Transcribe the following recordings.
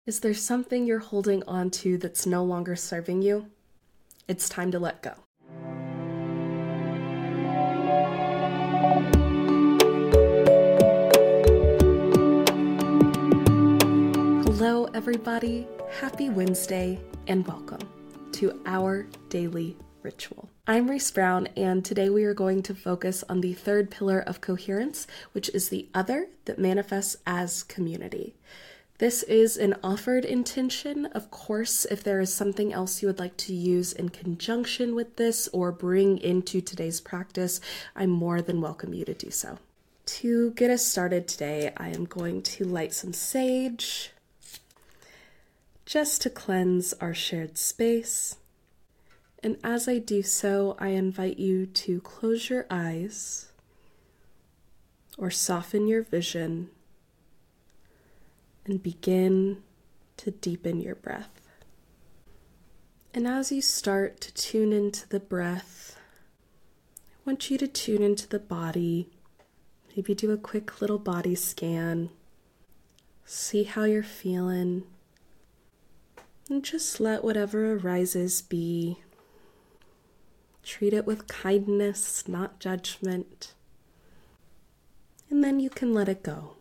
Is there something you're holding on to that's no longer serving you? It's time to let go. Hello, everybody. Happy Wednesday and welcome to our daily ritual. I'm Reese Brown, and today we are going to focus on the third pillar of coherence, which is the other that manifests as community. This is an offered intention. Of course, if there is something else you would like to use in conjunction with this or bring into today's practice, I'm more than welcome you to do so. To get us started today, I am going to light some sage just to cleanse our shared space. And as I do so, I invite you to close your eyes or soften your vision and begin to deepen your breath. And as you start to tune into the breath, I want you to tune into the body. Maybe do a quick little body scan. See how you're feeling. And just let whatever arises be. Treat it with kindness, not judgment. And then you can let it go.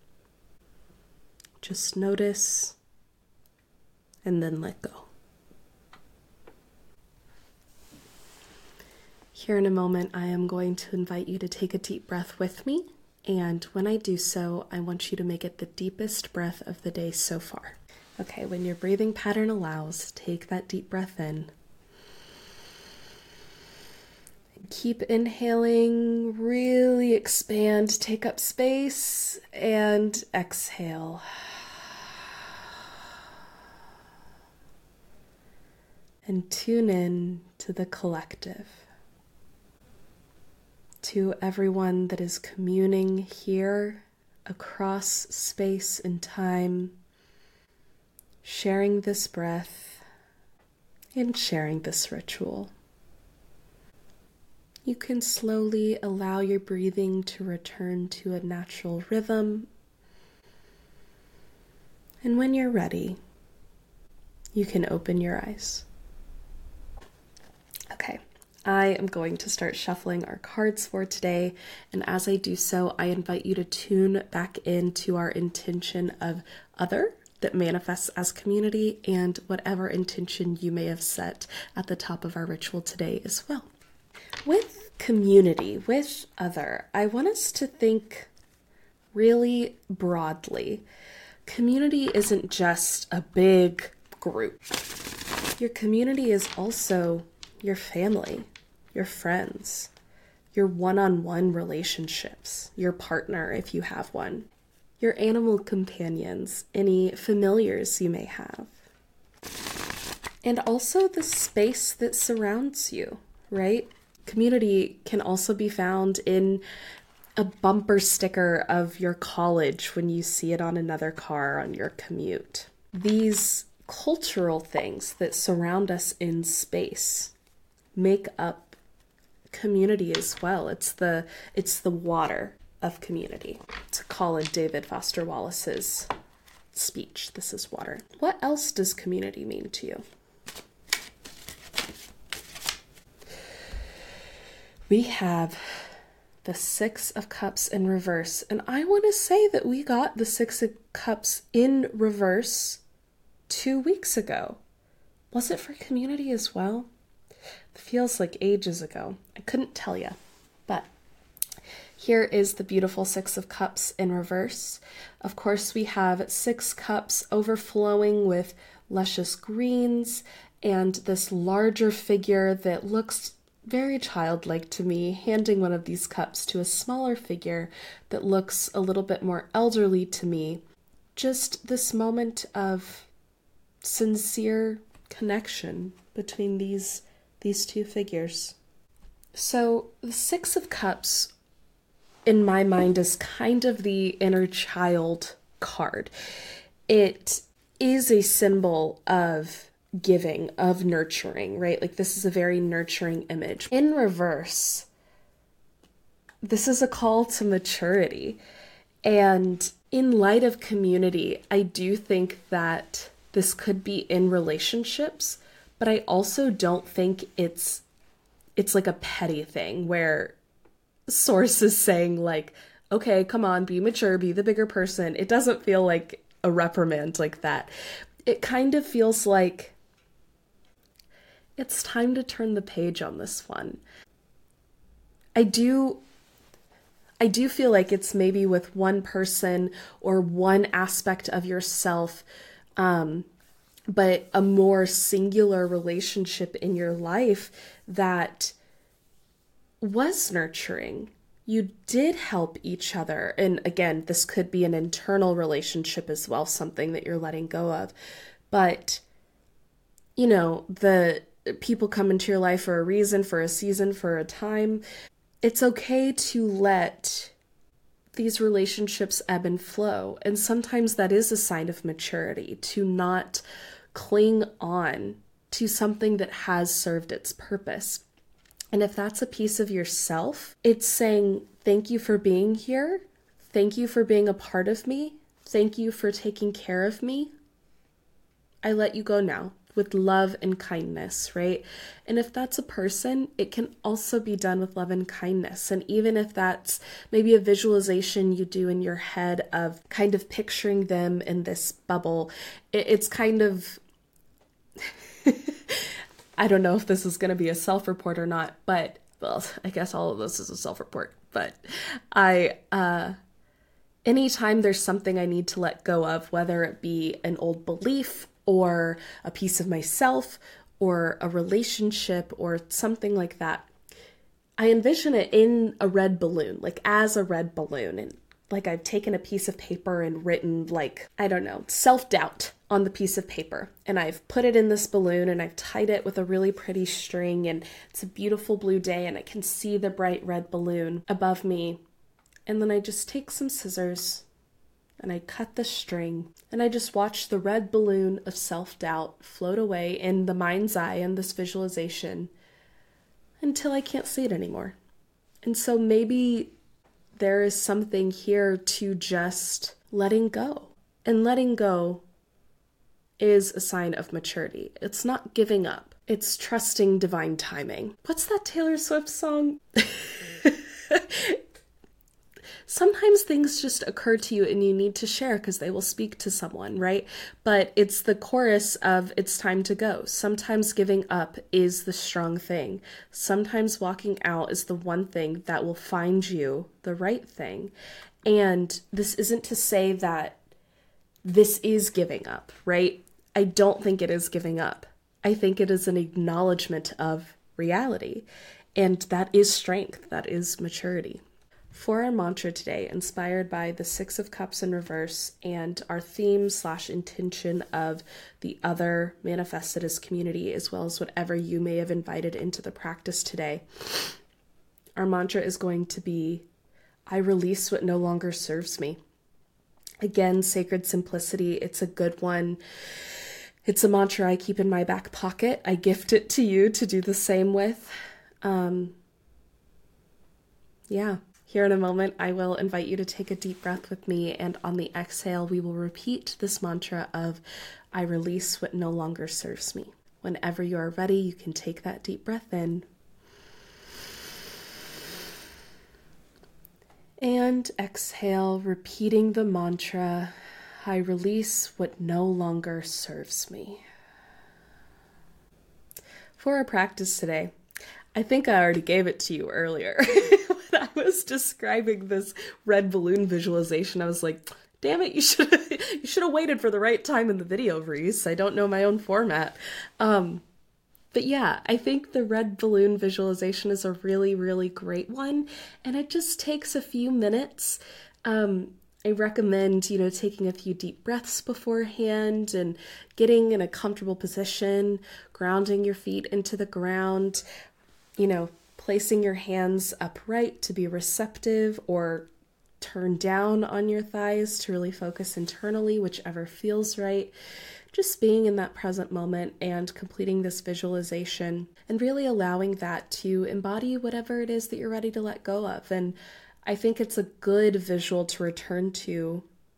Just notice and then let go. Here in a moment, I am going to invite you to take a deep breath with me. And when I do so, I want you to make it the deepest breath of the day so far. Okay, when your breathing pattern allows, take that deep breath in. Keep inhaling, really expand, take up space, and exhale. And tune in to the collective, to everyone that is communing here across space and time, sharing this breath and sharing this ritual. You can slowly allow your breathing to return to a natural rhythm. And when you're ready, you can open your eyes. Okay, I am going to start shuffling our cards for today. And as I do so, I invite you to tune back into our intention of other that manifests as community and whatever intention you may have set at the top of our ritual today as well. With community, with other, I want us to think really broadly. Community isn't just a big group. Your community is also your family, your friends, your one-on-one relationships, your partner if you have one, your animal companions, any familiars you may have, and also the space that surrounds you, right? Community can also be found in a bumper sticker of your college when you see it on another car on your commute. These cultural things that surround us in space make up community as well. It's the water of community. To call in David Foster Wallace's speech, this is water. What else does community mean to you? We have the Six of Cups in reverse, and I want to say that we got the Six of Cups in reverse 2 weeks ago. Was it for community as well? It feels like ages ago. I couldn't tell you, but here is the beautiful Six of Cups in reverse. Of course, we have 6 cups overflowing with luscious greens and this larger figure that looks very childlike to me, handing one of these cups to a smaller figure that looks a little bit more elderly to me. Just this moment of sincere connection between these two figures. So the Six of Cups, in my mind, is kind of the inner child card. It is a symbol of giving, of nurturing, right? Like this is a very nurturing image. In reverse, this is a call to maturity. And In light of community, I do think that this could be in relationships, but I also don't think it's like a petty thing where Source is saying like, okay, come on, be mature, be the bigger person. It doesn't feel like a reprimand like that. It kind of feels like it's time to turn the page on this one. I do feel like it's maybe with one person or one aspect of yourself, but a more singular relationship in your life that was nurturing. You did help each other. And again, this could be an internal relationship as well, something that you're letting go of. But, the people come into your life for a reason, for a season, for a time. It's okay to let these relationships ebb and flow. And sometimes that is a sign of maturity, to not cling on to something that has served its purpose. And if that's a piece of yourself, it's saying, thank you for being here. Thank you for being a part of me. Thank you for taking care of me. I let you go now with love and kindness, right? And if that's a person, it can also be done with love and kindness. And even if that's maybe a visualization you do in your head of kind of picturing them in this bubble, it's kind of, I don't know if this is going to be a self-report or not, but, well, I guess all of this is a self-report, but anytime there's something I need to let go of, whether it be an old belief or a piece of myself or a relationship or something like that, I envision it in a red balloon, like as a red balloon. And like I've taken a piece of paper and written like, I don't know, self-doubt on the piece of paper. And I've put it in this balloon and I've tied it with a really pretty string, and it's a beautiful blue day and I can see the bright red balloon above me. And then I just take some scissors and I cut the string and I just watch the red balloon of self-doubt float away in the mind's eye in this visualization until I can't see it anymore. And so maybe there is something here to just letting go. And letting go is a sign of maturity. It's not giving up. It's trusting divine timing. What's that Taylor Swift song? Sometimes things just occur to you and you need to share because they will speak to someone, right? But it's the chorus of it's time to go. Sometimes giving up is the strong thing. Sometimes walking out is the one thing that will find you the right thing. And this isn't to say that this is giving up, right? I don't think it is giving up. I think it is an acknowledgement of reality. And that is strength. That is maturity. For our mantra today, inspired by the Six of Cups in reverse and our theme/intention of the other manifested as community, as well as whatever you may have invited into the practice today, our mantra is going to be, I release what no longer serves me. Again, sacred simplicity. It's a good one. It's a mantra I keep in my back pocket. I gift it to you to do the same with. Here in a moment, I will invite you to take a deep breath with me, and on the exhale, we will repeat this mantra of, I release what no longer serves me. Whenever you are ready, you can take that deep breath in. And exhale, repeating the mantra, I release what no longer serves me. For our practice today, I think I already gave it to you earlier. When I was describing this red balloon visualization, I was like, damn it, you should have waited for the right time in the video, Reese. I don't know my own format. But yeah, I think the red balloon visualization is a really, really great one. And it just takes a few minutes. I recommend, taking a few deep breaths beforehand and getting in a comfortable position, grounding your feet into the ground, placing your hands upright to be receptive or turn down on your thighs to really focus internally, whichever feels right. Just being in that present moment and completing this visualization and really allowing that to embody whatever it is that you're ready to let go of. And I think it's a good visual to return to,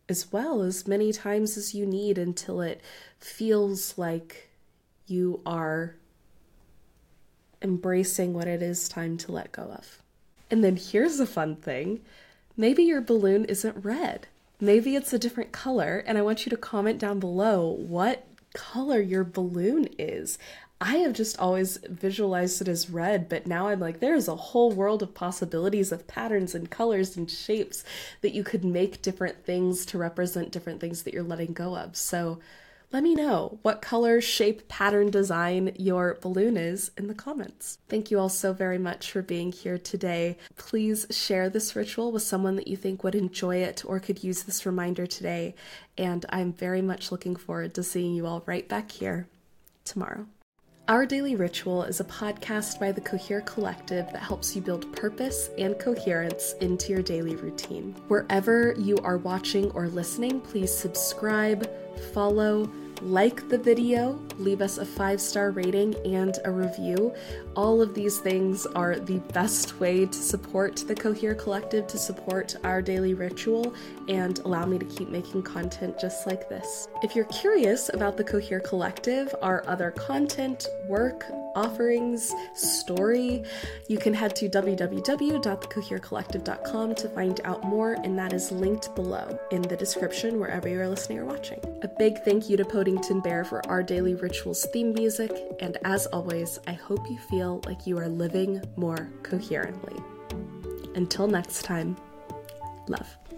as well as many times as you need until it feels like you are embracing what it is time to let go of. And then here's a fun thing. Maybe your balloon isn't red. Maybe it's a different color, and I want you to comment down below what color your balloon is. I have just always visualized it as red, but now I'm like, there's a whole world of possibilities of patterns and colors and shapes that you could make different things to represent different things that you're letting go of. So let me know what color, shape, pattern, design your balloon is in the comments. Thank you all so very much for being here today. Please share this ritual with someone that you think would enjoy it or could use this reminder today. And I'm very much looking forward to seeing you all right back here tomorrow. Our Daily Ritual is a podcast by the Cohere Collective that helps you build purpose and coherence into your daily routine. Wherever you are watching or listening, please subscribe, follow, like the video, leave us a 5-star rating and a review. All of these things are the best way to support the Cohere Collective, to support our daily ritual, and allow me to keep making content just like this. If you're curious about the Cohere Collective, our other content, work, offerings, story, you can head to www.thecoherecollective.com to find out more, and that is linked below in the description wherever you are listening or watching. A big thank you to Podington Bear for our Daily Rituals theme music, and as always, I hope you feel like you are living more coherently. Until next time, love.